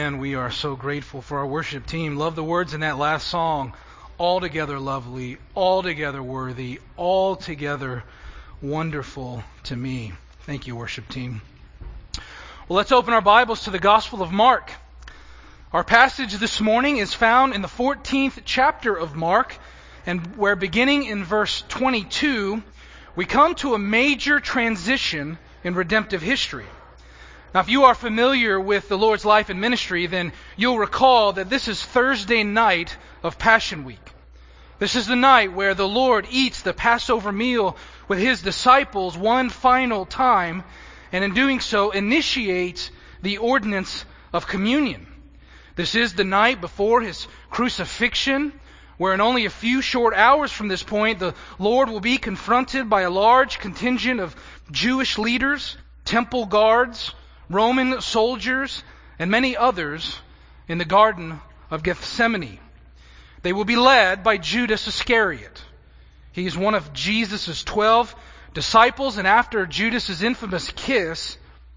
And we are so grateful for our worship team. Love the words in that last song. Altogether lovely, altogether worthy, altogether wonderful to me. Thank you, worship team. Well, let's open our Bibles to the Gospel of Mark. Our passage this morning is found in the 14th chapter of Mark, and where beginning in verse 22, we come to a major transition in redemptive history. Now, if you are familiar with the Lord's life and ministry, then you'll recall that this is Thursday night of Passion Week. This is the night where the Lord eats the Passover meal with His disciples one final time, and in doing so initiates the ordinance of communion. This is the night before His crucifixion, where in only a few short hours from this point, the Lord will be confronted by a large contingent of Jewish leaders, temple guards, Roman soldiers, and many others in the Garden of Gethsemane. They will be led by Judas Iscariot. He is one of Jesus' 12 disciples, and after Judas' infamous kiss,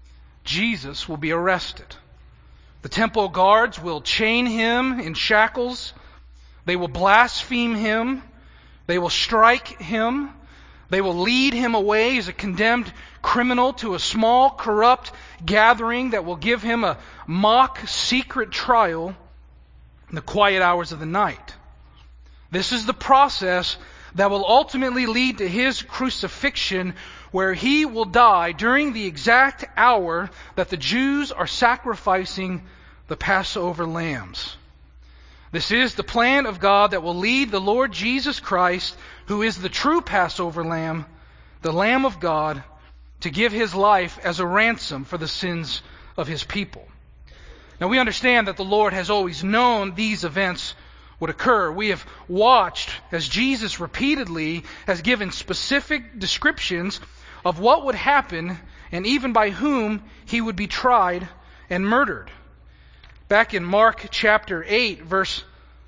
Jesus will be arrested. The temple guards will chain Him in shackles. They will blaspheme Him. They will strike Him. They will lead Him away as a condemned criminal to a small, corrupt gathering that will give Him a mock secret trial in the quiet hours of the night. This is the process that will ultimately lead to His crucifixion, where He will die during the exact hour that the Jews are sacrificing the Passover lambs. This is the plan of God that will lead the Lord Jesus Christ, who is the true Passover lamb, the Lamb of God, to give His life as a ransom for the sins of His people. Now, we understand that the Lord has always known these events would occur. We have watched as Jesus repeatedly has given specific descriptions of what would happen and even by whom He would be tried and murdered. Back in Mark chapter 8, verse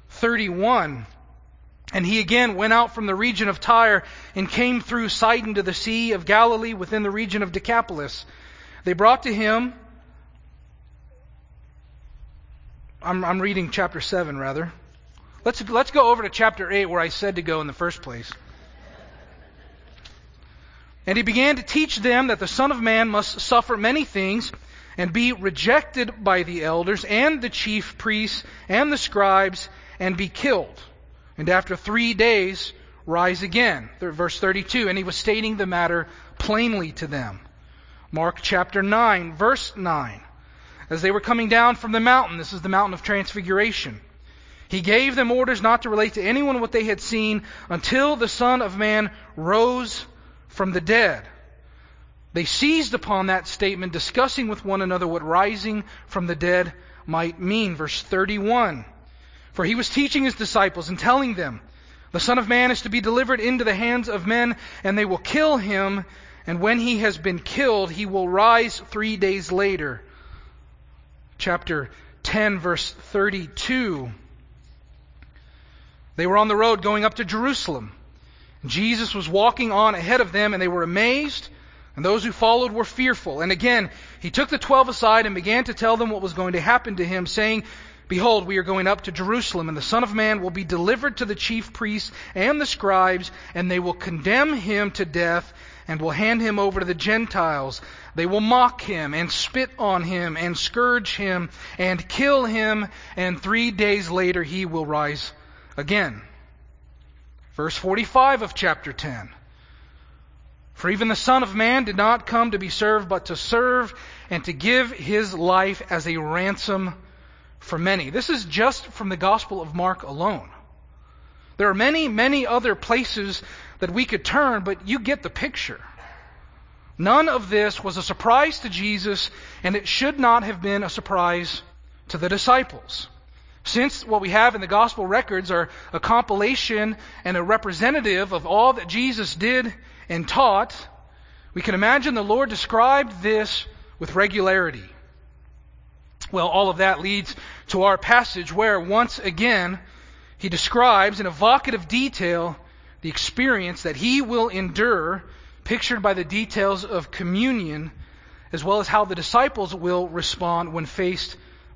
31, "And He again went out from the region of Tyre and came through Sidon to the Sea of Galilee within the region of Decapolis. They brought to Him," I'm reading chapter 7 rather. Let's go over to chapter 8 where I said to go in the first place. "And He began to teach them that the Son of Man must suffer many things and be rejected by the elders and the chief priests and the scribes and be killed. And after 3 days rise again." Verse 32, "And He was stating the matter plainly to them." Mark chapter 9, verse 9. "As they were coming down from the mountain," this is the mountain of transfiguration, "He gave them orders not to relate to anyone what they had seen until the Son of Man rose from the dead. They seized upon that statement, discussing with one another what rising from the dead might mean." Verse 31, "For He was teaching His disciples and telling them, the Son of Man is to be delivered into the hands of men, and they will kill Him, and when He has been killed, He will rise 3 days later." Chapter 10, verse 32. "They were on the road going up to Jerusalem. Jesus was walking on ahead of them, and they were amazed, and those who followed were fearful. And again, He took the 12 aside and began to tell them what was going to happen to Him, saying, 'Behold, we are going up to Jerusalem, and the Son of Man will be delivered to the chief priests and the scribes, and they will condemn Him to death and will hand Him over to the Gentiles. They will mock Him and spit on Him and scourge Him and kill Him, and 3 days later He will rise again.'" Verse 45 of chapter 10. "For even the Son of Man did not come to be served, but to serve and to give His life as a ransom for many." This is just from the Gospel of Mark alone. There are many, many other places that we could turn, but you get the picture. None of this was a surprise to Jesus, and it should not have been a surprise to the disciples. Since what we have in the Gospel records are a compilation and a representative of all that Jesus did and taught, we can imagine the Lord described this with regularity. Well, all of that leads to our passage where, once again, He describes in evocative detail the experience that He will endure, pictured by the details of communion, as well as how the disciples will respond when faced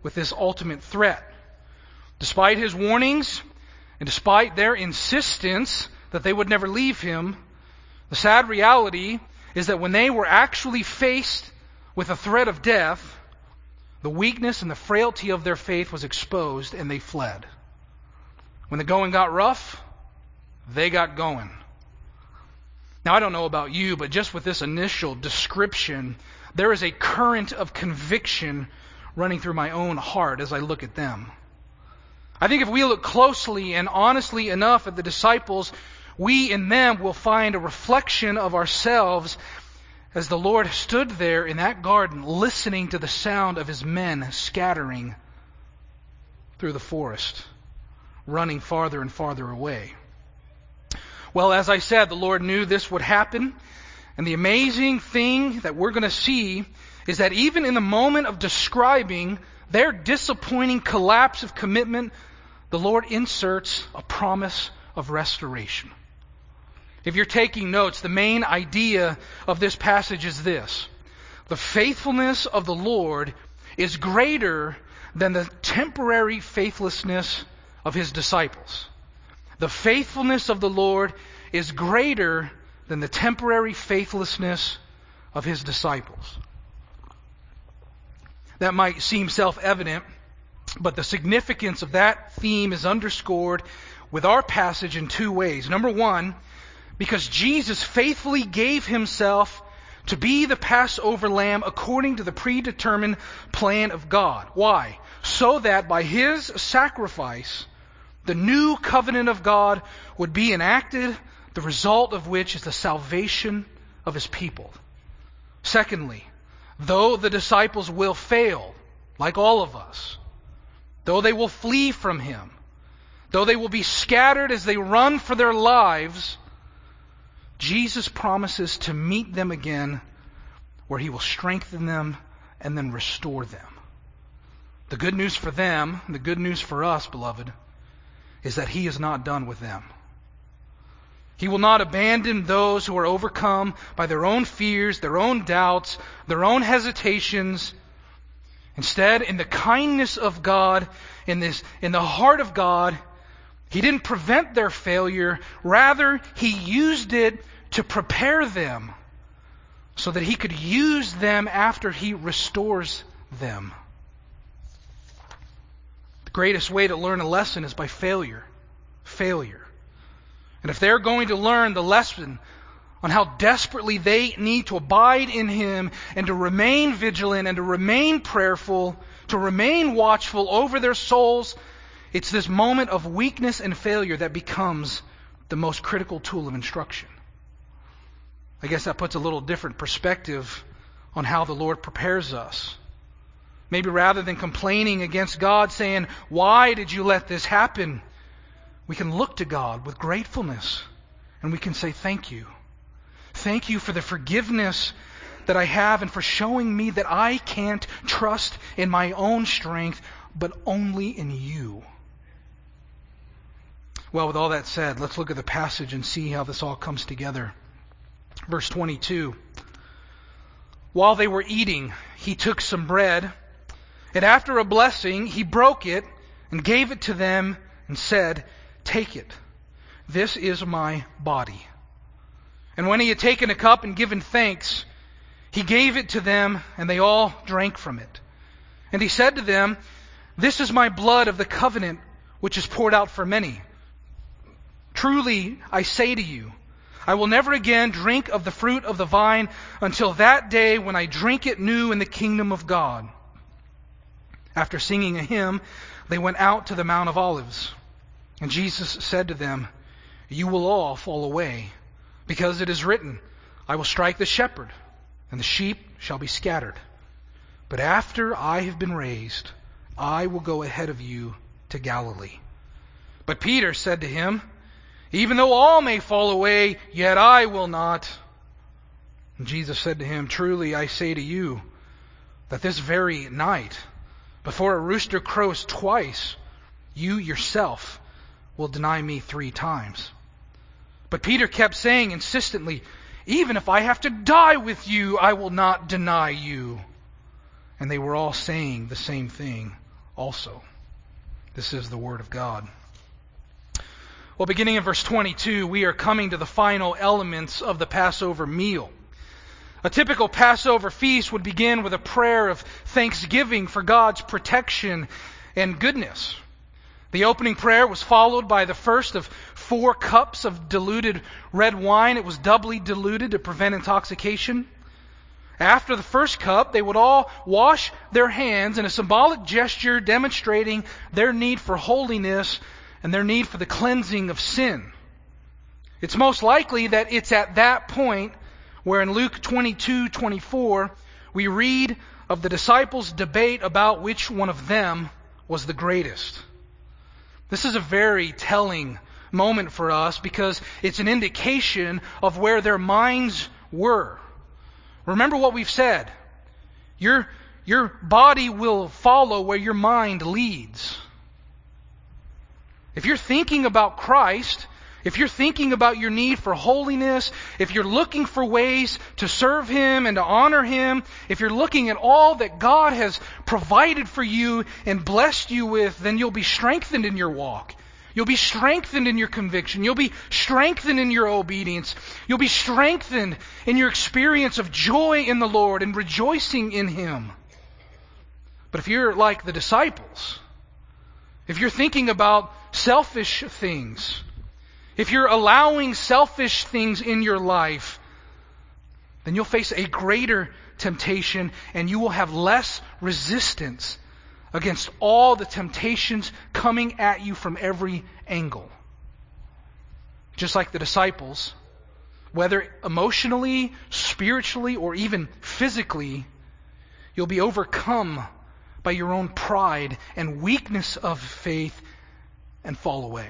with this ultimate threat. Despite his warnings, and despite their insistence that they would never leave him, the sad reality is that when they were actually faced with a threat of death, the weakness and the frailty of their faith was exposed and they fled. When the going got rough, they got going. Now, I don't know about you, but just with this initial description, there is a current of conviction running through my own heart as I look at them. I think if we look closely and honestly enough at the disciples, we in them will find a reflection of ourselves as the Lord stood there in that garden listening to the sound of his men scattering through the forest, running farther and farther away. Well, as I said, the Lord knew this would happen. And the amazing thing that we're going to see is that even in the moment of describing their disappointing collapse of commitment, the Lord inserts a promise of restoration. If you're taking notes, the main idea of this passage is this: the faithfulness of the Lord is greater than the temporary faithlessness of his disciples. The faithfulness of the Lord is greater than the temporary faithlessness of his disciples. That might seem self-evident, but the significance of that theme is underscored with our passage in two ways. Number one, because Jesus faithfully gave himself to be the Passover lamb according to the predetermined plan of God. Why? So that by his sacrifice, the new covenant of God would be enacted, the result of which is the salvation of his people. Secondly, though the disciples will fail, like all of us, though they will flee from him, though they will be scattered as they run for their lives, Jesus promises to meet them again where he will strengthen them and then restore them. The good news for them, the good news for us, beloved, is that he is not done with them. He will not abandon those who are overcome by their own fears, their own doubts, their own hesitations. Instead, in the kindness of God, in the heart of God, he didn't prevent their failure. Rather, he used it to prepare them so that he could use them after he restores them. The greatest way to learn a lesson is by failure. Failure. And if they're going to learn the lesson on how desperately they need to abide in him and to remain vigilant and to remain prayerful, to remain watchful over their souls, it's this moment of weakness and failure that becomes the most critical tool of instruction. I guess that puts a little different perspective on how the Lord prepares us. Maybe rather than complaining against God, saying, "Why did you let this happen?" we can look to God with gratefulness and we can say, "Thank you. Thank you for the forgiveness that I have and for showing me that I can't trust in my own strength, but only in you." Well, with all that said, let's look at the passage and see how this all comes together. Verse 22. While they were eating, he took some bread, and after a blessing, he broke it and gave it to them and said, "Take it. This is my body." And when he had taken a cup and given thanks, he gave it to them, and they all drank from it. And he said to them, "This is my blood of the covenant, which is poured out for many. Truly, I say to you, I will never again drink of the fruit of the vine until that day when I drink it new in the kingdom of God." After singing a hymn, they went out to the Mount of Olives. And Jesus said to them, "You will all fall away, because it is written, I will strike the shepherd, and the sheep shall be scattered. But after I have been raised, I will go ahead of you to Galilee." But Peter said to him, "Even though all may fall away, yet I will not." And Jesus said to him, "Truly I say to you, that this very night, before a rooster crows twice, you yourself will deny me 3 times. But Peter kept saying insistently, "Even if I have to die with you, I will not deny you." And they were all saying the same thing also. This is the Word of God. Well, beginning in verse 22, we are coming to the final elements of the Passover meal. A typical Passover feast would begin with a prayer of thanksgiving for God's protection and goodness. The opening prayer was followed by the first of 4 cups of diluted red wine. It was doubly diluted to prevent intoxication. After the first cup, they would all wash their hands in a symbolic gesture demonstrating their need for holiness and their need for the cleansing of sin. It's most likely that it's at that point where in Luke 22:24 we read of the disciples' debate about which one of them was the greatest. This is a very telling moment for us because it's an indication of where their minds were. Remember what we've said. Your body will follow where your mind leads. If you're thinking about Christ, if you're thinking about your need for holiness, if you're looking for ways to serve Him and to honor Him, if you're looking at all that God has provided for you and blessed you with, then you'll be strengthened in your walk. You'll be strengthened in your conviction. You'll be strengthened in your obedience. You'll be strengthened in your experience of joy in the Lord and rejoicing in Him. But if you're like the disciples, if you're thinking about selfish things, if you're allowing selfish things in your life, then you'll face a greater temptation and you will have less resistance against all the temptations coming at you from every angle. Just like the disciples, whether emotionally, spiritually, or even physically, you'll be overcome by your own pride and weakness of faith and fall away.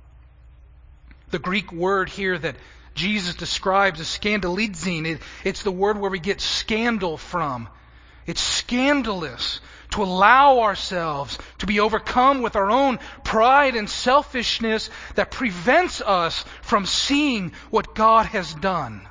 The Greek word here that Jesus describes is scandalizing. It's the word where we get scandal from. It's scandalous to allow ourselves to be overcome with our own pride and selfishness that prevents us from seeing what God has done.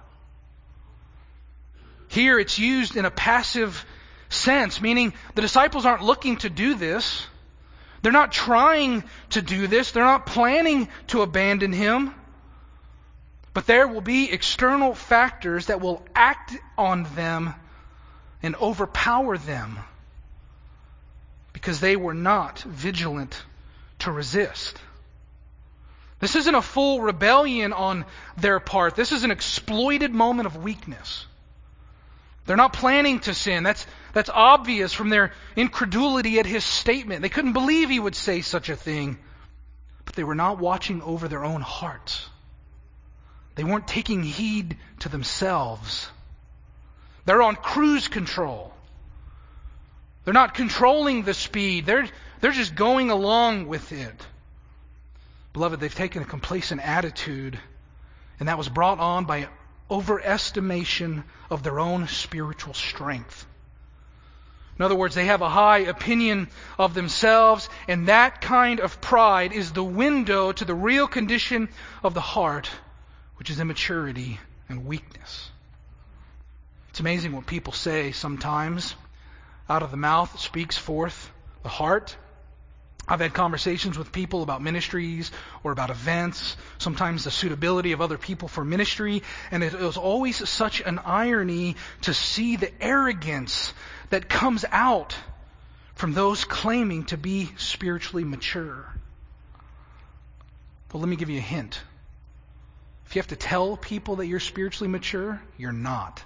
Here it's used in a passive sense, meaning the disciples aren't looking to do this. They're not trying to do this. They're not planning to abandon Him. But there will be external factors that will act on them and overpower them because they were not vigilant to resist. This isn't a full rebellion on their part. This is an exploited moment of weakness. They're not planning to sin. That's obvious from their incredulity at His statement. They couldn't believe He would say such a thing. But they were not watching over their own hearts. They weren't taking heed to themselves. They're on cruise control. They're not controlling the speed. They're just going along with it. Beloved, they've taken a complacent attitude, and that was brought on by overestimation of their own spiritual strength. In other words, they have a high opinion of themselves, and that kind of pride is the window to the real condition of the heart, which is immaturity and weakness. It's amazing what people say sometimes. Out of the mouth speaks forth the heart. I've had conversations with people about ministries or about events, sometimes the suitability of other people for ministry, and it was always such an irony to see the arrogance that comes out from those claiming to be spiritually mature. Well, let me give you a hint. If you have to tell people that you're spiritually mature, you're not.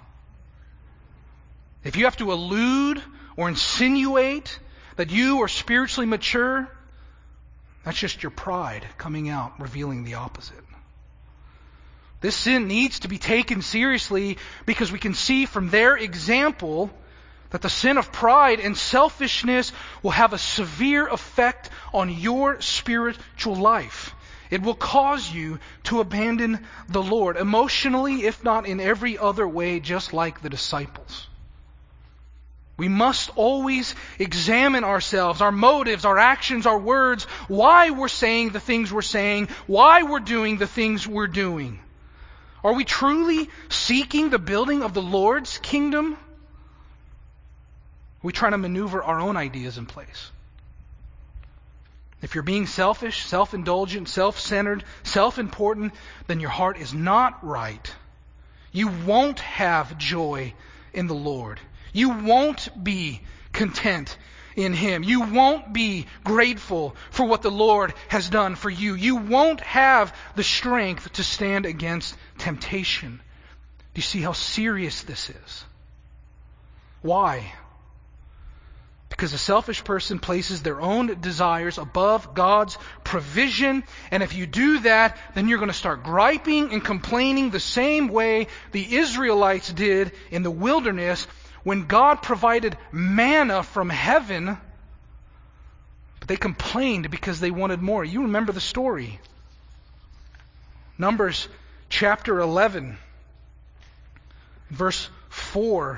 If you have to allude or insinuate that you are spiritually mature, that's just your pride coming out, revealing the opposite. This sin needs to be taken seriously because we can see from their example that the sin of pride and selfishness will have a severe effect on your spiritual life. It will cause you to abandon the Lord emotionally, if not in every other way, just like the disciples. We must always examine ourselves, our motives, our actions, our words, why we're saying the things we're saying, why we're doing the things we're doing. Are we truly seeking the building of the Lord's kingdom? Are we trying to maneuver our own ideas in place? If you're being selfish, self-indulgent, self-centered, self-important, then your heart is not right. You won't have joy in the Lord. You won't be content in Him. You won't be grateful for what the Lord has done for you. You won't have the strength to stand against temptation. Do you see how serious this is? Why? Because a selfish person places their own desires above God's provision. And if you do that, then you're going to start griping and complaining the same way the Israelites did in the wilderness when God provided manna from heaven. But they complained because they wanted more. You remember the story. Numbers chapter 11, verse 4.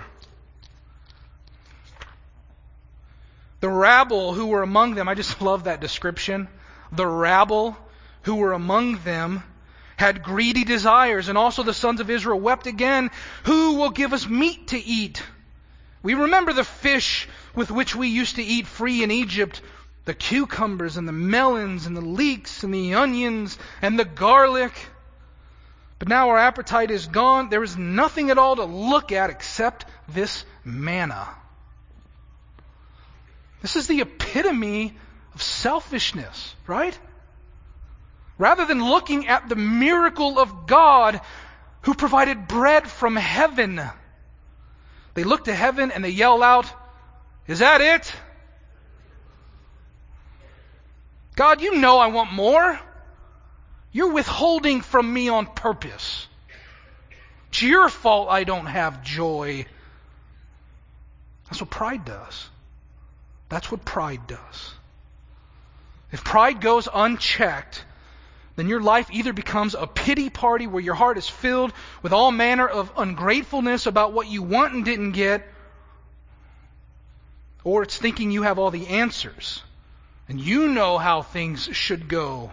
The rabble who were among them, I just love that description. The rabble who were among them had greedy desires, and also the sons of Israel wept again, who will give us meat to eat? We remember the fish with which we used to eat free in Egypt, the cucumbers and the melons and the leeks and the onions and the garlic. But now our appetite is gone. There is nothing at all to look at except this manna. This is the epitome of selfishness, right? Rather than looking at the miracle of God who provided bread from heaven, they look to heaven and they yell out, "Is that it? God, you know I want more. You're withholding from me on purpose. It's your fault I don't have joy." That's what pride does. That's what pride does. If pride goes unchecked, then your life either becomes a pity party where your heart is filled with all manner of ungratefulness about what you want and didn't get, or it's thinking you have all the answers and you know how things should go.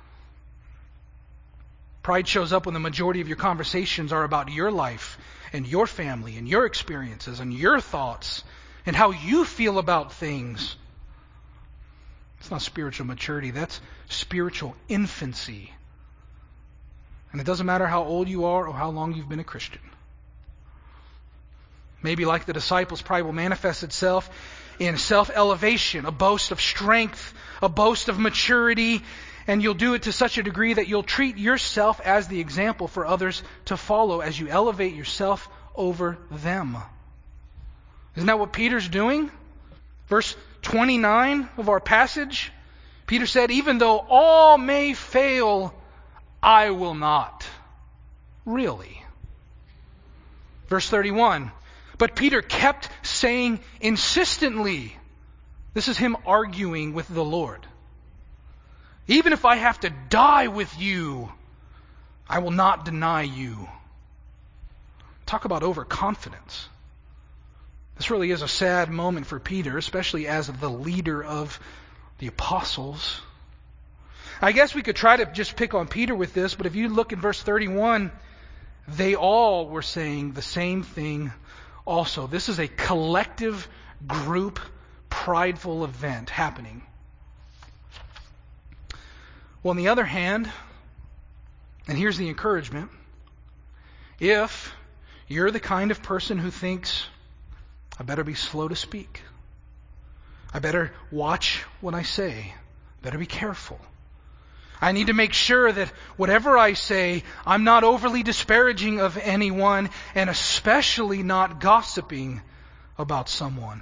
Pride shows up when the majority of your conversations are about your life and your family and your experiences and your thoughts and how you feel about things. It's not spiritual maturity. That's spiritual infancy. And it doesn't matter how old you are or how long you've been a Christian. Maybe like the disciples, pride will manifest itself in self-elevation, a boast of strength, a boast of maturity, and you'll do it to such a degree that you'll treat yourself as the example for others to follow as you elevate yourself over them. Isn't that what Peter's doing? Verse 29 of our passage, Peter said, "Even though all may fail, I will not." Really? Verse 31, but Peter kept saying insistently, this is him arguing with the Lord, "Even if I have to die with you, I will not deny you." Talk about overconfidence. This really is a sad moment for Peter, especially as the leader of the apostles. I guess we could try to just pick on Peter with this, but if you look in verse 31, they all were saying the same thing also. This is a collective group, prideful event happening. Well, on the other hand, and here's the encouragement, if you're the kind of person who thinks, I better be slow to speak, I better watch what I say, I better be careful, I need to make sure that whatever I say, I'm not overly disparaging of anyone, and especially not gossiping about someone.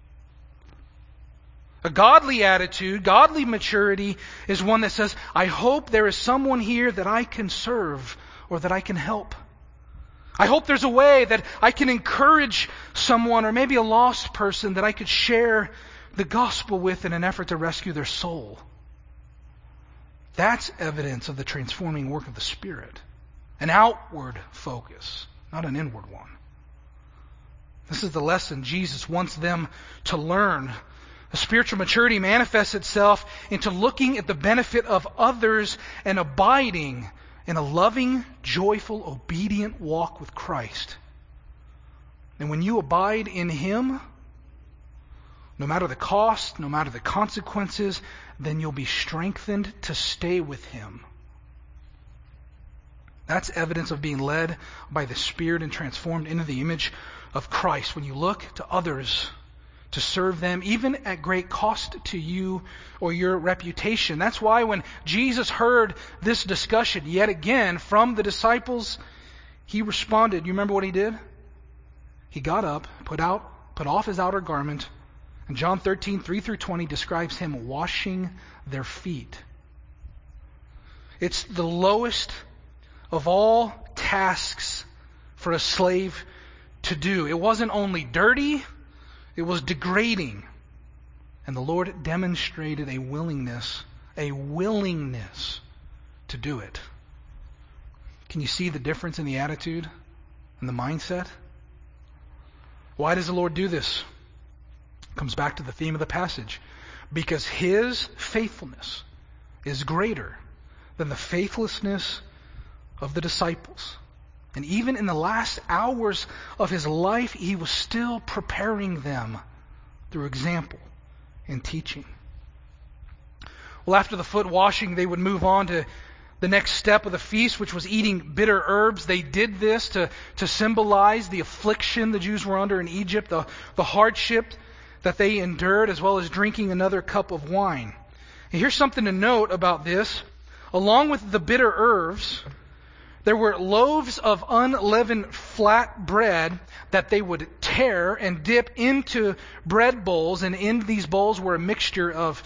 A godly attitude, godly maturity is one that says, I hope there is someone here that I can serve or that I can help. I hope there's a way that I can encourage someone or maybe a lost person that I could share the gospel with in an effort to rescue their soul. That's evidence of the transforming work of the Spirit. An outward focus, not an inward one. This is the lesson Jesus wants them to learn. The spiritual maturity manifests itself into looking at the benefit of others and abiding in a loving, joyful, obedient walk with Christ. And when you abide in Him, no matter the cost, no matter the consequences, then you'll be strengthened to stay with Him. That's evidence of being led by the Spirit and transformed into the image of Christ. When you look to others to serve them, even at great cost to you or your reputation. That's why when Jesus heard this discussion yet again from the disciples, He responded. You remember what He did? He got up, put off His outer garment, and John 13:3-20 describes Him washing their feet. It's the lowest of all tasks for a slave to do. It wasn't only dirty, it was degrading. And the Lord demonstrated a willingness to do it. Can you see the difference in the attitude and the mindset? Why does the Lord do this? Comes back to the theme of the passage. Because His faithfulness is greater than the faithlessness of the disciples. And even in the last hours of His life, He was still preparing them through example and teaching. Well, after the foot washing, they would move on to the next step of the feast, which was eating bitter herbs. They did this to symbolize the affliction the Jews were under in Egypt, the hardship that they endured, as well as drinking another cup of wine. And here's something to note about this. Along with the bitter herbs, there were loaves of unleavened flat bread that they would tear and dip into bread bowls, and in these bowls were a mixture of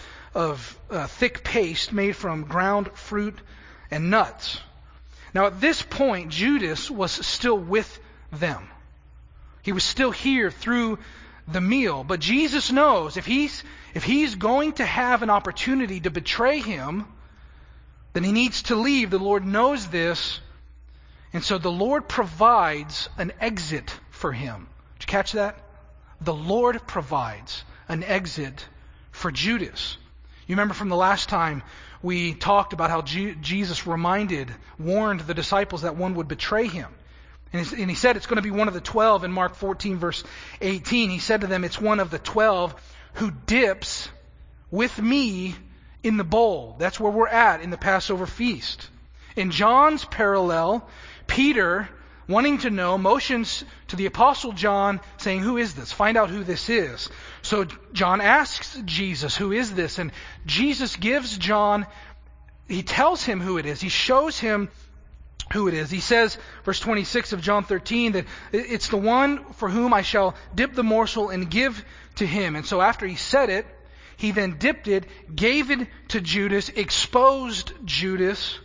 thick paste made from ground fruit and nuts. Now at this point, Judas was still with them. He was still here through the meal. But Jesus knows if he's going to have an opportunity to betray Him, then He needs to leave. The Lord knows this. And so the Lord provides an exit for him. Did you catch that? The Lord provides an exit for Judas. You remember from the last time we talked about how Jesus warned the disciples that one would betray Him. And He said it's going to be one of the 12 in Mark 14 verse 18. He said to them, it's one of the 12 who dips with me in the bowl. That's where we're at in the Passover feast. In John's parallel, Peter, wanting to know, motions to the Apostle John saying, who is this? Find out who this is. So John asks Jesus, who is this? And Jesus gives John, he tells him who it is. He shows him who it is. He says, verse 26 of John 13, that it's the one for whom I shall dip the morsel and give to him. And so after he said it, he then dipped it, gave it to Judas, exposed Judas.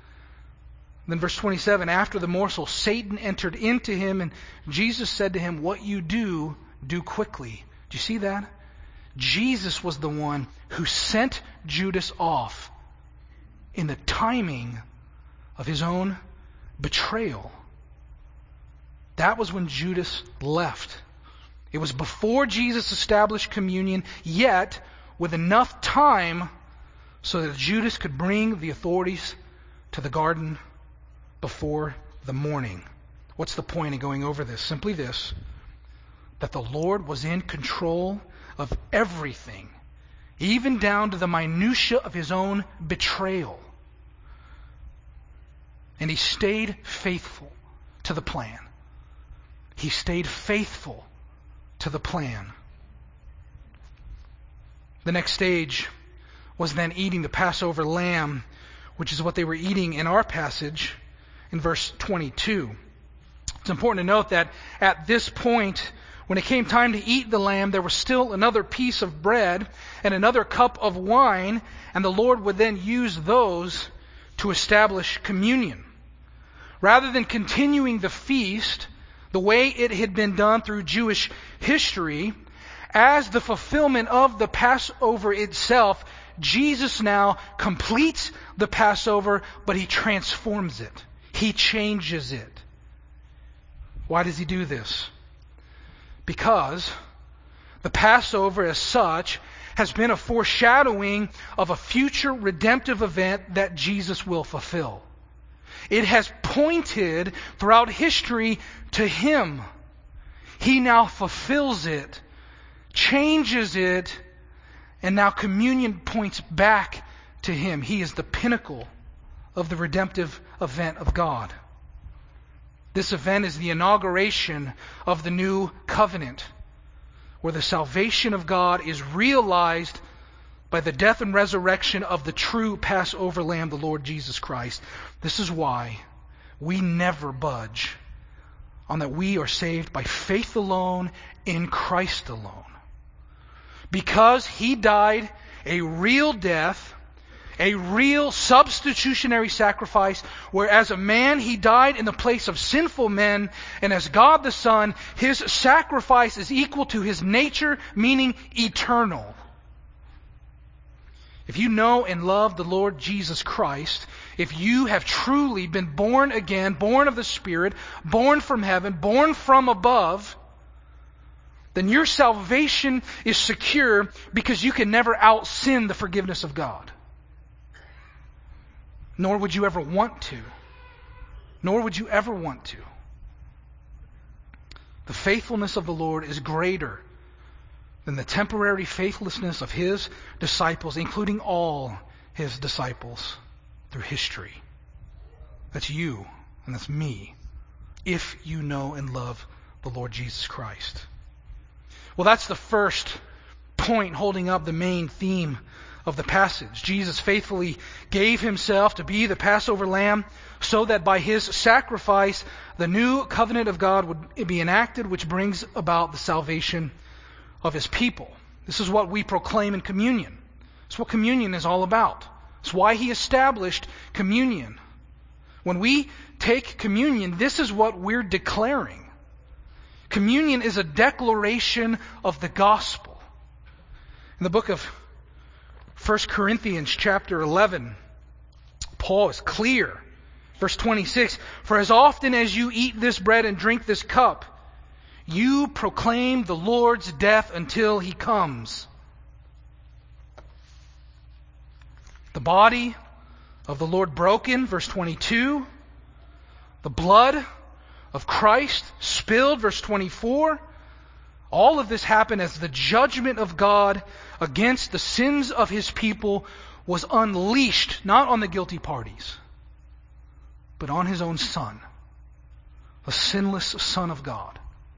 Then verse 27, after the morsel, Satan entered into him, and Jesus said to him, what you do, do quickly. Do you see that? Jesus was the one who sent Judas off in the timing of his own betrayal. That was when Judas left. It was before Jesus established communion, yet with enough time so that Judas could bring the authorities to the garden before the morning. What's the point in going over this? Simply this, that the Lord was in control of everything, even down to the minutia of His own betrayal. And He stayed faithful to the plan. He stayed faithful to the plan. The next stage was then eating the Passover lamb, which is what they were eating in our passage in verse 22. It's important to note that at this point, when it came time to eat the lamb, there was still another piece of bread and another cup of wine, and the Lord would then use those to establish communion. Rather than continuing the feast the way it had been done through Jewish history, as the fulfillment of the Passover itself, Jesus now completes the Passover, but He transforms it. He changes it. Why does He do this? Because the Passover as such has been a foreshadowing of a future redemptive event that Jesus will fulfill. It has pointed throughout history to Him. He now fulfills it changes it, and now communion points back to Him. He is the pinnacle of the redemptive event of God. This event is the inauguration of the new covenant, where the salvation of God is realized by the death and resurrection of the true Passover Lamb, the Lord Jesus Christ. This is why we never budge on that we are saved by faith alone, in Christ alone. Because He died a real death, a real substitutionary sacrifice, where as a man He died in the place of sinful men, and as God the Son, His sacrifice is equal to His nature, meaning eternal. If you know and love the Lord Jesus Christ, if you have truly been born again, born of the Spirit, born from heaven, born from above, then your salvation is secure because you can never out-sin the forgiveness of God. Nor would you ever want to. Nor would you ever want to. The faithfulness of the Lord is greater than the temporary faithlessness of His disciples, including all His disciples through history. That's you and that's me, if you know and love the Lord Jesus Christ. Well, that's the first point holding up the main theme of the passage. Jesus faithfully gave Himself to be the Passover lamb so that by His sacrifice the new covenant of God would be enacted, which brings about the salvation of His people. This is what we proclaim in communion. It's what communion is all about. It's why He established communion. When we take communion, this is what we're declaring. Communion is a declaration of the gospel. In the book of 1 Corinthians chapter 11, Paul is clear. Verse 26, "For as often as you eat this bread and drink this cup, you proclaim the Lord's death until He comes." The body of the Lord broken, verse 22. The blood of Christ spilled, verse 24. All of this happened as the judgment of God against the sins of His people was unleashed, not on the guilty parties, but on His own Son, the sinless Son of God.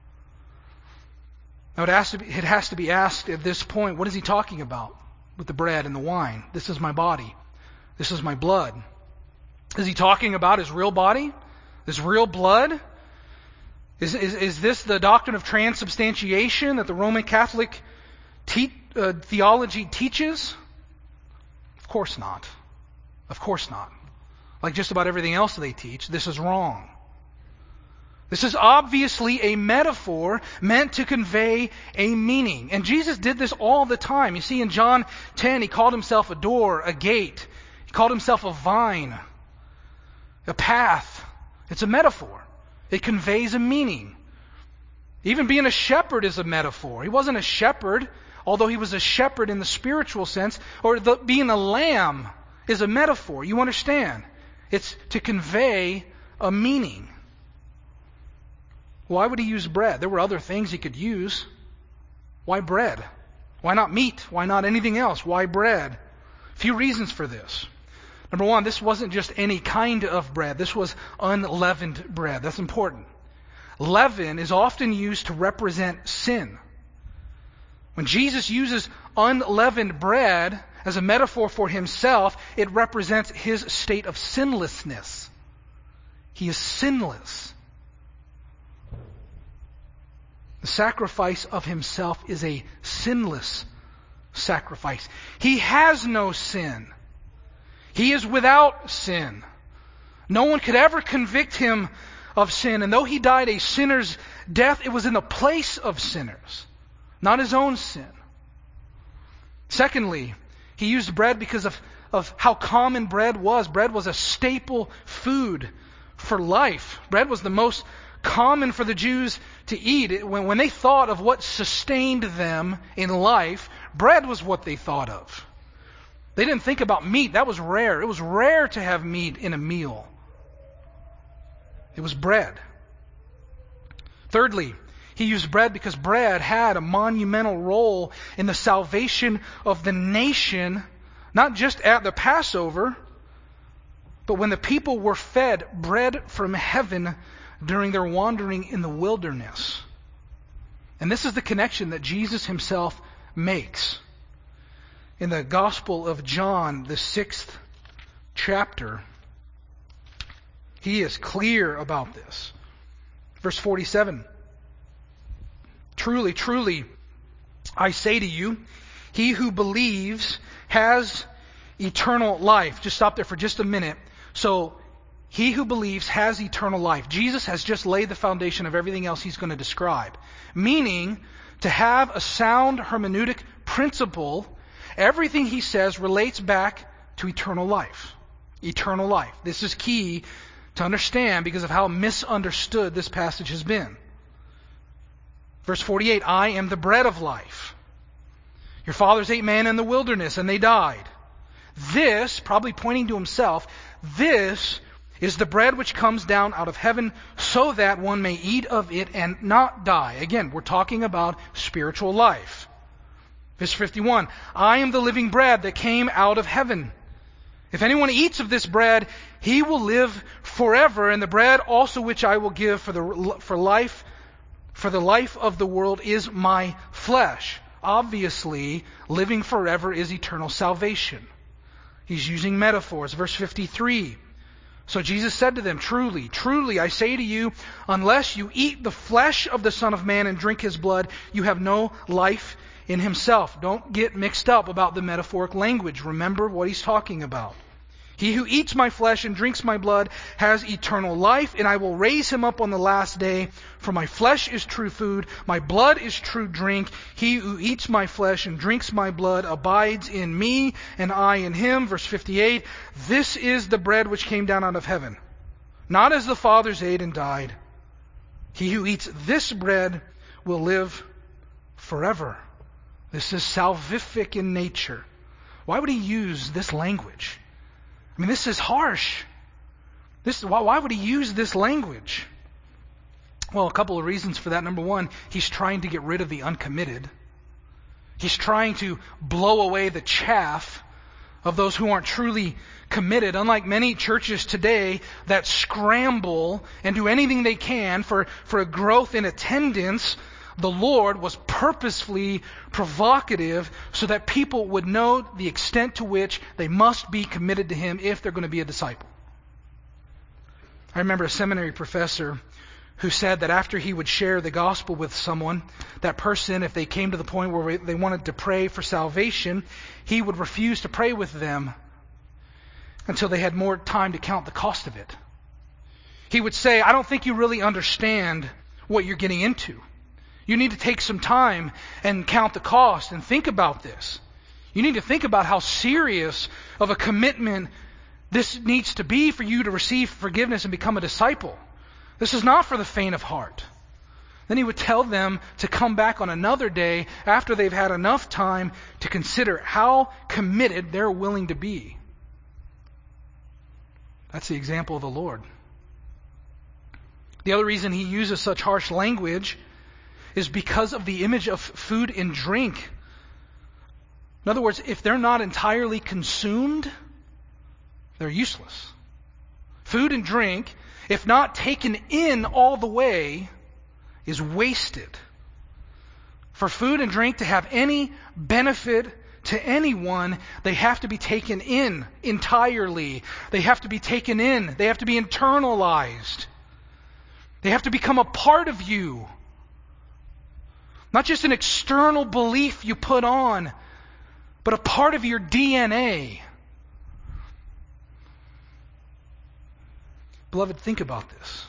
Now it has to be asked at this point, what is He talking about with the bread and the wine? This is my body. This is my blood. Is He talking about His real body? His real blood? Is this the doctrine of transubstantiation that the Roman Catholic theology teaches? Of course not. Of course not. Like just about everything else they teach, this is wrong. This is obviously a metaphor meant to convey a meaning. And Jesus did this all the time. You see, in John 10, He called Himself a door, a gate. He called Himself a vine, a path. It's a metaphor. It conveys a meaning. Even being a shepherd is a metaphor. He wasn't a shepherd, although He was a shepherd in the spiritual sense. Or being a lamb is a metaphor. You understand? It's to convey a meaning. Why would He use bread? There were other things He could use. Why bread? Why not meat? Why not anything else? Why bread? A few reasons for this. Number one, this wasn't just any kind of bread. This was unleavened bread. That's important. Leaven is often used to represent sin. When Jesus uses unleavened bread as a metaphor for Himself, it represents His state of sinlessness. He is sinless. The sacrifice of Himself is a sinless sacrifice. He has no sin. He is without sin. No one could ever convict Him of sin. And though He died a sinner's death, it was in the place of sinners, not His own sin. Secondly, He used bread because of how common bread was. Bread was a staple food for life. Bread was the most common for the Jews to eat. When they thought of what sustained them in life, bread was what they thought of. They didn't think about meat. That was rare. It was rare to have meat in a meal. It was bread. Thirdly, He used bread because bread had a monumental role in the salvation of the nation, not just at the Passover, but when the people were fed bread from heaven during their wandering in the wilderness. And this is the connection that Jesus himself makes. In the Gospel of John, the 6th chapter, he is clear about this. Verse 47. Truly, truly, I say to you, he who believes has eternal life. Just stop there for just a minute. So, he who believes has eternal life. Jesus has just laid the foundation of everything else he's going to describe. Meaning, to have a sound hermeneutic principle, everything he says relates back to eternal life. Eternal life. This is key to understand because of how misunderstood this passage has been. Verse 48, I am the bread of life. Your fathers ate manna in the wilderness and they died. This, probably pointing to himself, this is the bread which comes down out of heaven so that one may eat of it and not die. Again, we're talking about spiritual life. Verse 51, I am the living bread that came out of heaven. If anyone eats of this bread, he will live forever, and the bread also which I will give for the life of the world is my flesh. Obviously, living forever is eternal salvation. He's using metaphors. Verse 53. So Jesus said to them, truly, truly, I say to you, unless you eat the flesh of the Son of Man and drink his blood, you have no life in himself. Don't get mixed up about the metaphoric language. Remember what he's talking about. He who eats my flesh and drinks my blood has eternal life, and I will raise him up on the last day. For my flesh is true food, my blood is true drink. He who eats my flesh and drinks my blood abides in me, and I in him. Verse 58, this is the bread which came down out of heaven, not as the fathers ate and died. He who eats this bread will live forever. This is salvific in nature. Why would he use this language? I mean, this is harsh. Why would he use this language? Well, a couple of reasons for that. Number one, he's trying to get rid of the uncommitted. He's trying to blow away the chaff of those who aren't truly committed. Unlike many churches today that scramble and do anything they can for a growth in attendance, the Lord was purposefully provocative so that people would know the extent to which they must be committed to Him if they're going to be a disciple. I remember a seminary professor who said that after he would share the gospel with someone, that person, if they came to the point where they wanted to pray for salvation, he would refuse to pray with them until they had more time to count the cost of it. He would say, I don't think you really understand what you're getting into. You need to take some time and count the cost and think about this. You need to think about how serious of a commitment this needs to be for you to receive forgiveness and become a disciple. This is not for the faint of heart. Then he would tell them to come back on another day after they've had enough time to consider how committed they're willing to be. That's the example of the Lord. The other reason he uses such harsh language is because of the image of food and drink. In other words, if they're not entirely consumed, they're useless. Food and drink, if not taken in all the way, is wasted. For food and drink to have any benefit to anyone, they have to be taken in entirely. They have to be taken in. They have to be internalized. They have to become a part of you. Not just an external belief you put on, but a part of your DNA. Beloved, think about this.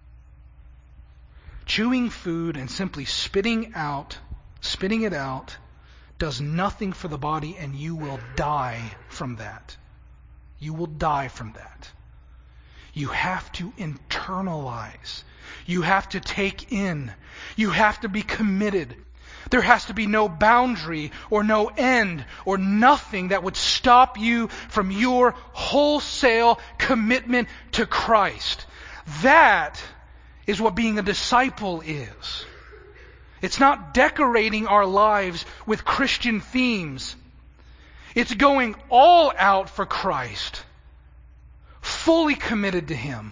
Chewing food and simply spitting it out, does nothing for the body, and you will die from that. You will die from that. You have to internalize. You have to take in. You have to be committed. There has to be no boundary or no end or nothing that would stop you from your wholesale commitment to Christ. That is what being a disciple is. It's not decorating our lives with Christian themes. It's going all out for Christ, fully committed to Him.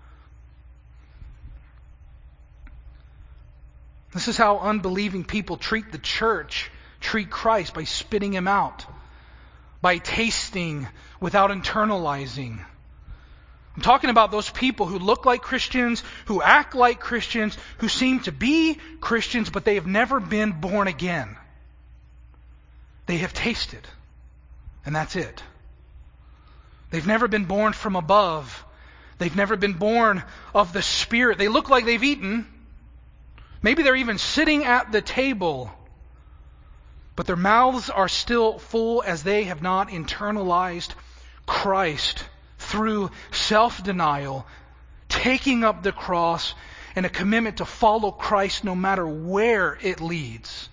This is how unbelieving people treat the church, treat Christ, by spitting Him out, by tasting without internalizing. I'm talking about those people who look like Christians, who act like Christians, who seem to be Christians, but they have never been born again. They have tasted, and that's it. They've never been born from above. They've never been born of the Spirit. They look like they've eaten. Maybe they're even sitting at the table, but their mouths are still full as they have not internalized Christ through self-denial, taking up the cross, and a commitment to follow Christ no matter where it leads.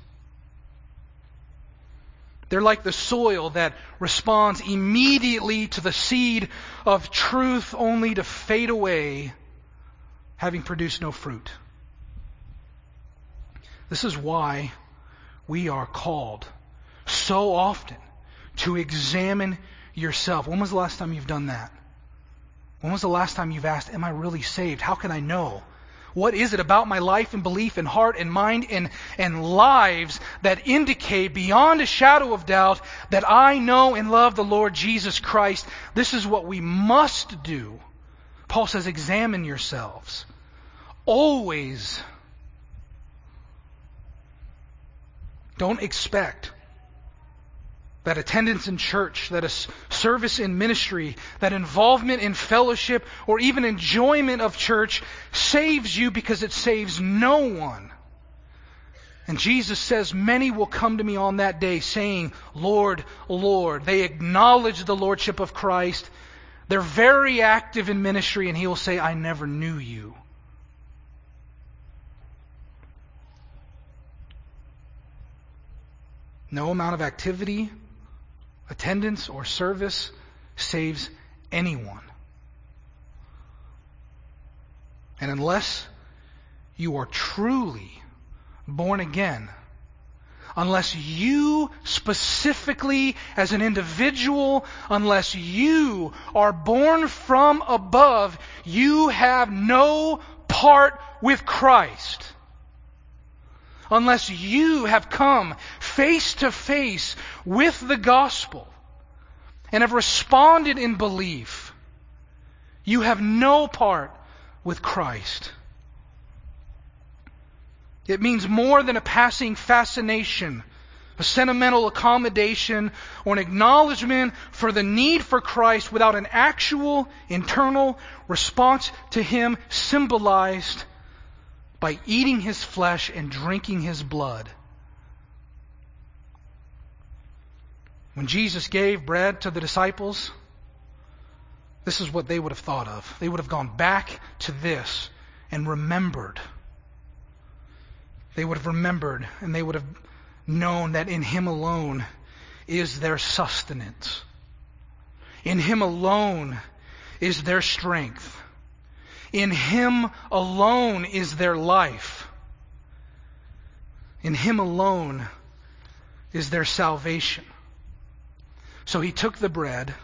They're like the soil that responds immediately to the seed of truth only to fade away, having produced no fruit. This is why we are called so often to examine yourself. When was the last time you've done that? When was the last time you've asked, am I really saved? How can I know? What is it about my life and belief and heart and mind and lives that indicate beyond a shadow of doubt that I know and love the Lord Jesus Christ? This is what we must do. Paul says, examine yourselves. Always. Don't expect that attendance in church, that a service in ministry, that involvement in fellowship, or even enjoyment of church saves you, because it saves no one. And Jesus says, many will come to me on that day saying, Lord, Lord. They acknowledge the lordship of Christ. They're very active in ministry, and He will say, I never knew you. No amount of activity, attendance, or service saves anyone. And unless you are truly born again, unless you specifically as an individual, unless you are born from above, you have no part with Christ. Unless you have come face to face with the gospel and have responded in belief, you have no part with Christ. It means more than a passing fascination, a sentimental accommodation, or an acknowledgement for the need for Christ without an actual internal response to Him symbolized by eating His flesh and drinking His blood. When Jesus gave bread to the disciples, this is what they would have thought of. They would have gone back to this and remembered. They would have remembered, and they would have known that in Him alone is their sustenance. In Him alone is their strength. In Him alone is their life. In Him alone is their salvation. So He took the bread,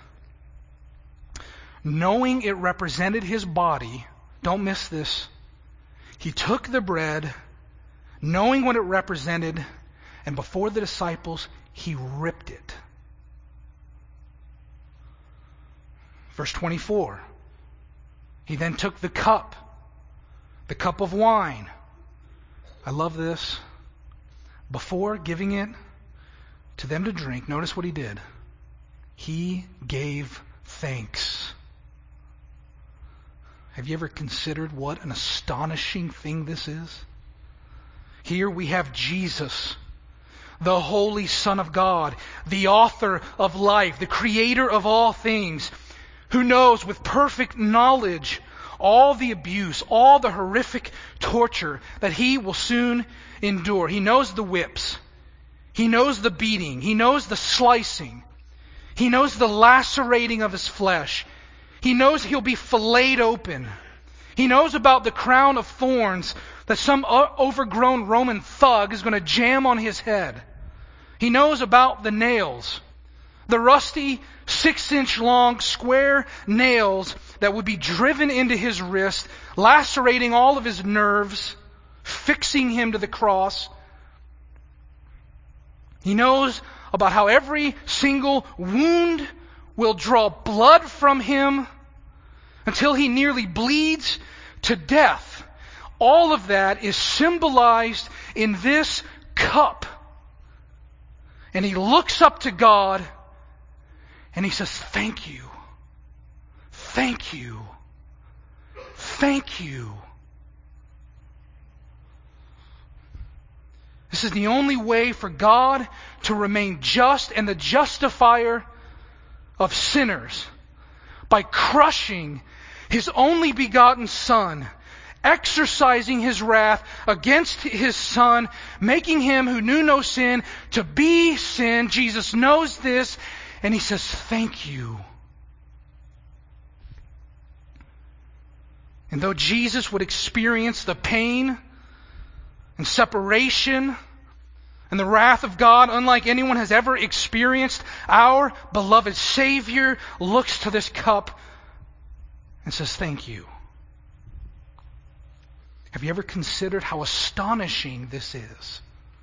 knowing it represented His body. Don't miss this. He took the bread, knowing what it represented, and before the disciples, He ripped it. Verse 24. He then took the cup of wine. I love this. Before giving it to them to drink, notice what He did. He gave thanks. Have you ever considered what an astonishing thing this is? Here we have Jesus, the Holy Son of God, the author of life, the creator of all things, who knows with perfect knowledge all the abuse, all the horrific torture that He will soon endure. He knows the whips. He knows the beating. He knows the slicing. He knows the lacerating of His flesh. He knows He'll be filleted open. He knows about the crown of thorns that some overgrown Roman thug is going to jam on his head. He knows about the nails, the rusty 6-inch long square nails that would be driven into his wrist, lacerating all of his nerves, fixing him to the cross. He knows about how every single wound will draw blood from him until he nearly bleeds to death. All of that is symbolized in this cup. And he looks up to God and he says, "Thank you. Thank you. Thank you." This is the only way for God to remain just and the justifier of sinners, by crushing His only begotten Son, exercising His wrath against His Son, making Him who knew no sin to be sin. Jesus knows this, and He says, "Thank you." And though Jesus would experience the pain and separation and the wrath of God unlike anyone has ever experienced, our beloved Savior looks to this cup and says, "Thank you." Have you ever considered how astonishing this is?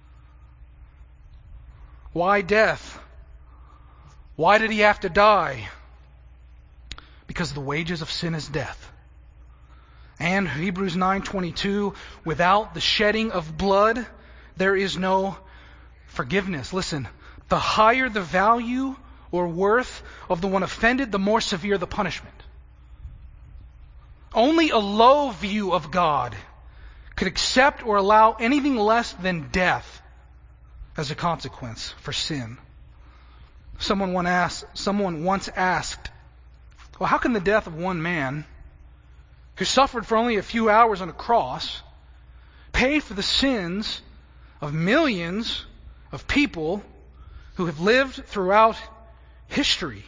Why death? Why did He have to die? Because the wages of sin is death. And Hebrews 9:22, without the shedding of blood, there is no forgiveness. Listen, the higher the value or worth of the one offended, the more severe the punishment. Only a low view of God could accept or allow anything less than death as a consequence for sin. Someone once asked, well, how can the death of one man who suffered for only a few hours on a cross pay for the sins of millions of people who have lived throughout history?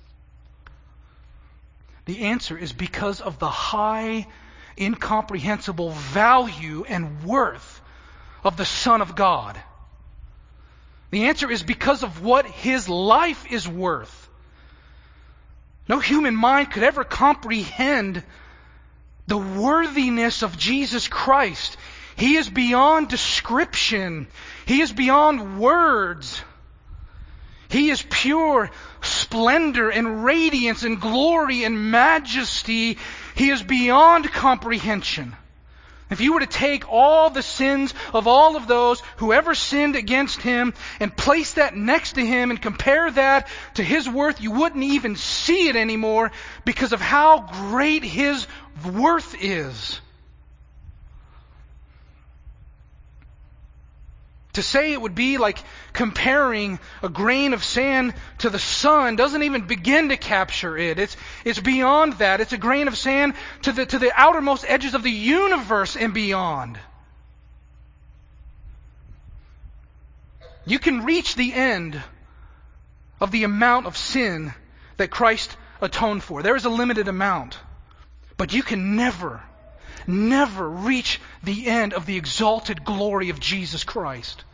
The answer is because of the high, incomprehensible value and worth of the Son of God. The answer is because of what His life is worth. No human mind could ever comprehend the worthiness of Jesus Christ. He is beyond description. He is beyond words. He is pure splendor and radiance and glory and majesty. He is beyond comprehension. If you were to take all the sins of all of those who ever sinned against Him and place that next to Him and compare that to His worth, you wouldn't even see it anymore because of how great His worth is. To say it would be like comparing a grain of sand to the sun doesn't even begin to capture it. It's beyond that. It's a grain of sand to the outermost edges of the universe and beyond. You can reach the end of the amount of sin that Christ atoned for. There is a limited amount. But you can never reach the end of the exalted glory of Jesus Christ.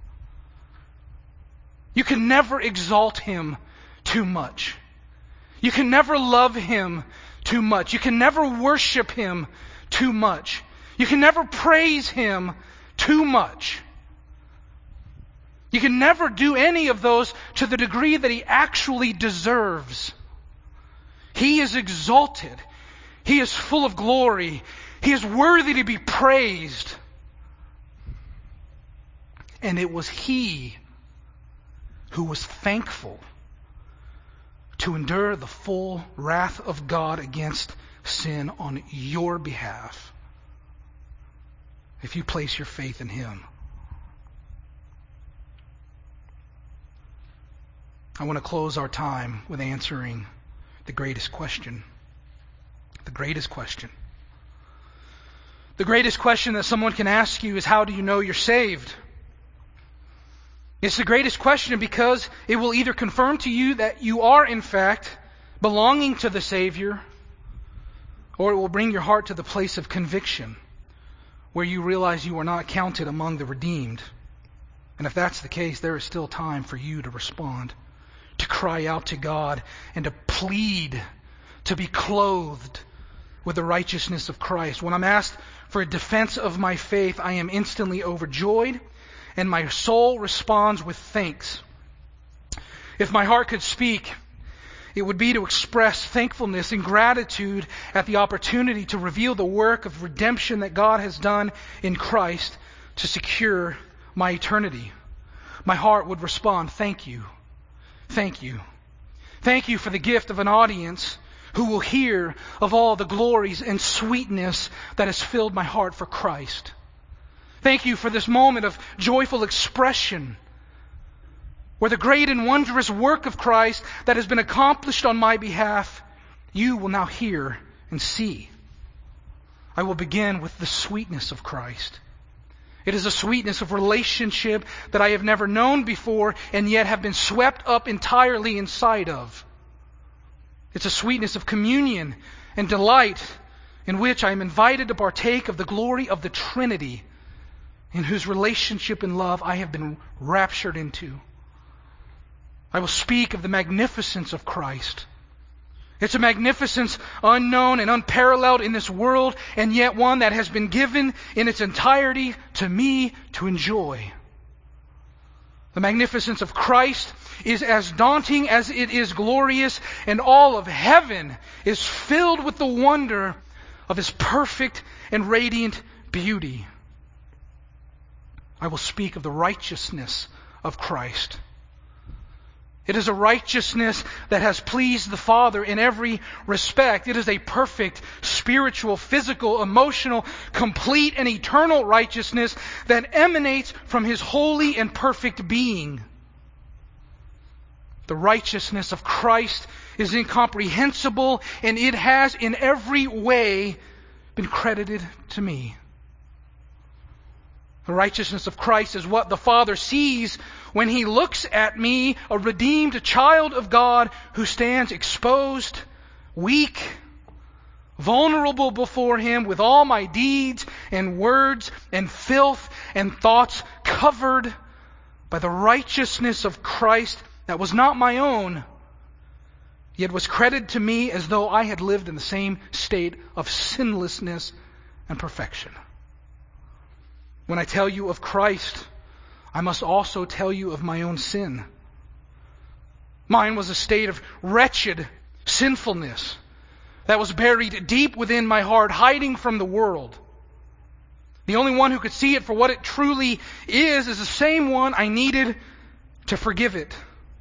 You can never exalt Him too much. You can never love Him too much. You can never worship Him too much. You can never praise Him too much. You can never do any of those to the degree that He actually deserves. He is exalted. He is full of glory. He is worthy to be praised. And it was He who was thankful to endure the full wrath of God against sin on your behalf, if you place your faith in Him. I want to close our time with answering the greatest question. The greatest question. The greatest question that someone can ask you is, how do you know you're saved? It's the greatest question because it will either confirm to you that you are in fact belonging to the Savior, Or it will bring your heart to the place of conviction, where you realize you are not counted among the redeemed. And if that's the case, there is still time for you to respond, to cry out to God, and to plead to be clothed with the righteousness of Christ. When I'm asked for a defense of my faith, I am instantly overjoyed, and my soul responds with thanks. If my heart could speak, it would be to express thankfulness and gratitude at the opportunity to reveal the work of redemption that God has done in Christ to secure my eternity. My heart would respond, thank you. Thank you. Thank you for the gift of an audience who will hear of all the glories and sweetness that has filled my heart for Christ. Thank you for this moment of joyful expression where the great and wondrous work of Christ that has been accomplished on my behalf, you will now hear and see. I will begin with the sweetness of Christ. It is a sweetness of relationship that I have never known before and yet have been swept up entirely inside of. It's a sweetness of communion and delight in which I am invited to partake of the glory of the Trinity, in whose relationship and love I have been raptured into. I will speak of the magnificence of Christ. It's a magnificence unknown and unparalleled in this world, and yet one that has been given in its entirety to me to enjoy. The magnificence of Christ is as daunting as it is glorious, and all of heaven is filled with the wonder of His perfect and radiant beauty. I will speak of the righteousness of Christ. It is a righteousness that has pleased the Father in every respect. It is a perfect, spiritual, physical, emotional, complete, and eternal righteousness that emanates from His holy and perfect being. The righteousness of Christ is incomprehensible, and it has in every way been credited to me. The righteousness of Christ is what the Father sees when He looks at me, a redeemed child of God who stands exposed, weak, vulnerable before Him with all my deeds and words and filth and thoughts covered by the righteousness of Christ that was not my own, yet was credited to me as though I had lived in the same state of sinlessness and perfection. When I tell you of Christ, I must also tell you of my own sin. Mine was a state of wretched sinfulness that was buried deep within my heart, hiding from the world. The only one who could see it for what it truly is the same one I needed to forgive it.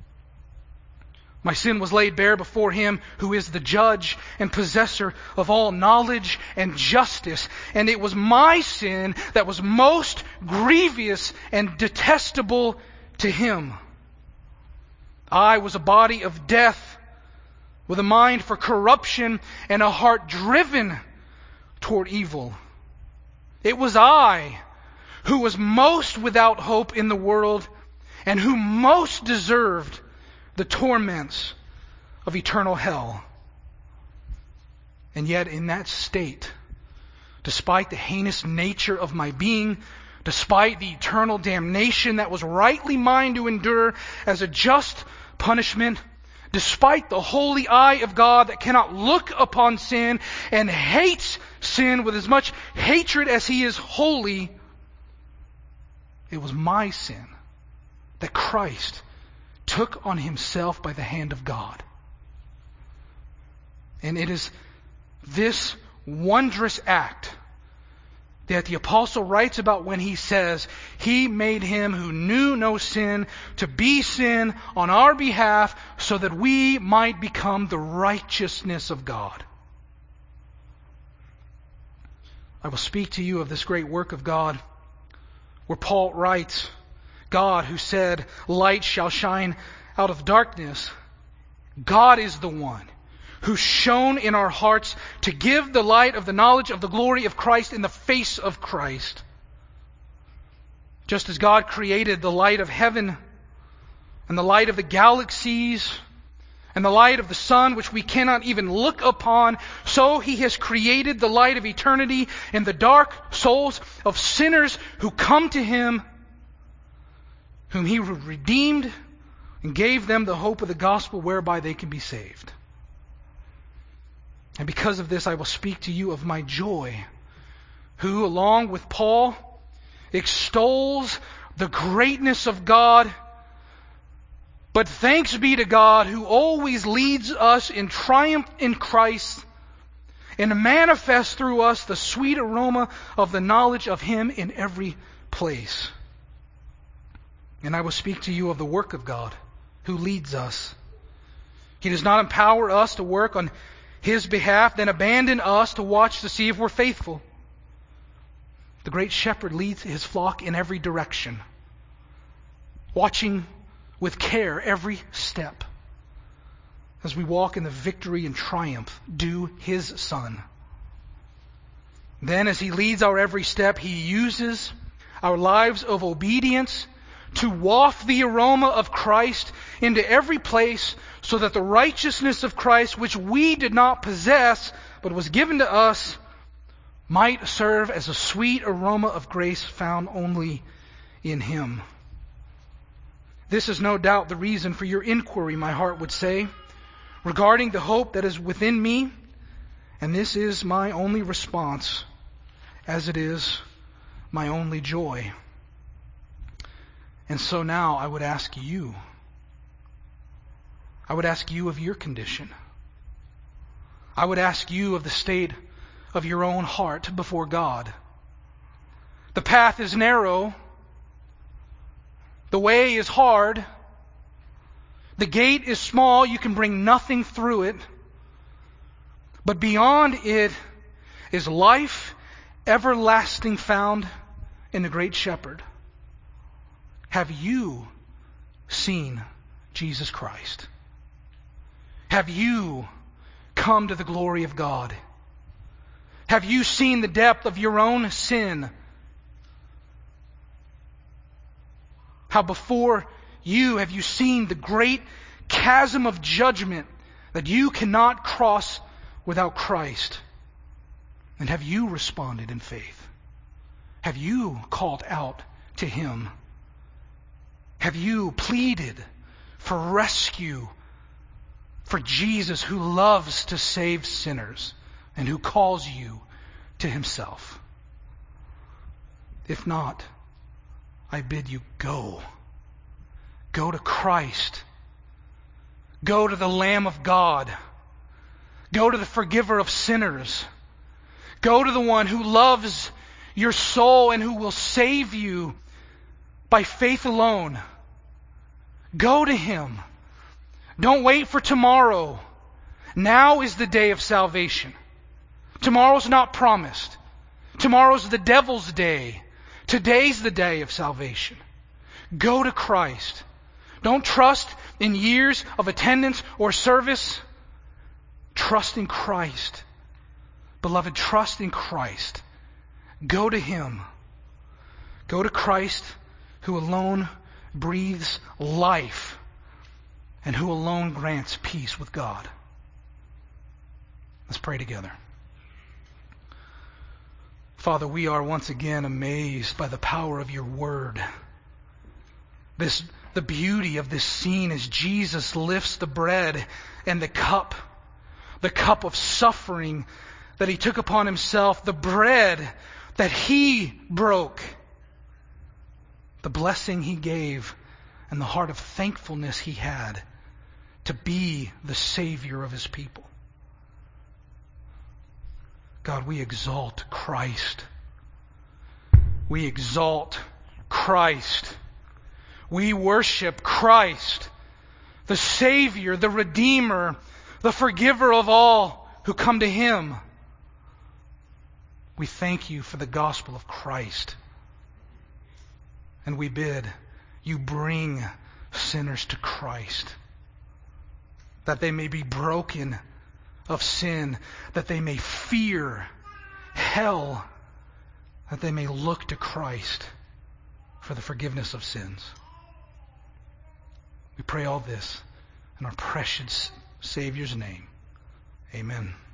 My sin was laid bare before Him who is the judge and possessor of all knowledge and justice. And it was my sin that was most grievous and detestable to Him. I was a body of death with a mind for corruption and a heart driven toward evil. It was I who was most without hope in the world and who most deserved the torments of eternal hell. And yet in that state, despite the heinous nature of my being, despite the eternal damnation that was rightly mine to endure as a just punishment, despite the holy eye of God that cannot look upon sin and hates sin with as much hatred as He is holy, it was my sin that Christ took on Himself by the hand of God. And it is this wondrous act that the apostle writes about when he says, He made Him who knew no sin to be sin on our behalf so that we might become the righteousness of God. I will speak to you of this great work of God where Paul writes, God who said, light shall shine out of darkness. God is the one who shone in our hearts to give the light of the knowledge of the glory of Christ in the face of Christ. Just as God created the light of heaven and the light of the galaxies and the light of the sun, which we cannot even look upon, so he has created the light of eternity in the dark souls of sinners who come to him, whom he redeemed and gave them the hope of the gospel whereby they can be saved. And because of this I will speak to you of my joy, who, along with Paul, extols the greatness of God. But thanks be to God who always leads us in triumph in Christ and manifests through us the sweet aroma of the knowledge of him in every place. And I will speak to you of the work of God who leads us. He does not empower us to work on his behalf, then abandon us to watch to see if we're faithful. The great shepherd leads his flock in every direction, watching with care every step as we walk in the victory and triumph due his Son. Then as he leads our every step, he uses our lives of obedience to waft the aroma of Christ into every place, so that the righteousness of Christ, which we did not possess but was given to us, might serve as a sweet aroma of grace found only in him. This is no doubt the reason for your inquiry, my heart would say, regarding the hope that is within me, and this is my only response, as it is my only joy. And so now I would ask you of your condition. I would ask you of the state of your own heart before God. The path is narrow. The way is hard. The gate is small. You can bring nothing through it. But beyond it is life everlasting found in the great shepherd. Have you seen Jesus Christ? Have you come to the glory of God? Have you seen the depth of your own sin? How before you have you seen the great chasm of judgment that you cannot cross without Christ? And have you responded in faith? Have you called out to him? Have you pleaded for rescue for Jesus, who loves to save sinners and who calls you to himself? If not, I bid you go. Go to Christ. Go to the Lamb of God. Go to the forgiver of sinners. Go to the one who loves your soul and who will save you by faith alone. Go to him. Don't wait for tomorrow. Now is the day of salvation. Tomorrow's not promised. Tomorrow's the devil's day. Today's the day of salvation. Go to Christ. Don't trust in years of attendance or service. Trust in Christ. Beloved, trust in Christ. Go to him. Go to Christ, who alone breathes life and who alone grants peace with God. Let's pray together. Father, we are once again amazed by the power of your word. The beauty of this scene as Jesus lifts the bread and the cup of suffering that he took upon himself, the bread that he broke, the blessing he gave, and the heart of thankfulness he had to be the Savior of his people. God, we exalt Christ. We exalt Christ. We worship Christ, the Savior, the Redeemer, the forgiver of all who come to him. We thank you for the gospel of Christ. And we bid you bring sinners to Christ, that they may be broken of sin, that they may fear hell, that they may look to Christ for the forgiveness of sins. We pray all this In our precious Savior's name, amen.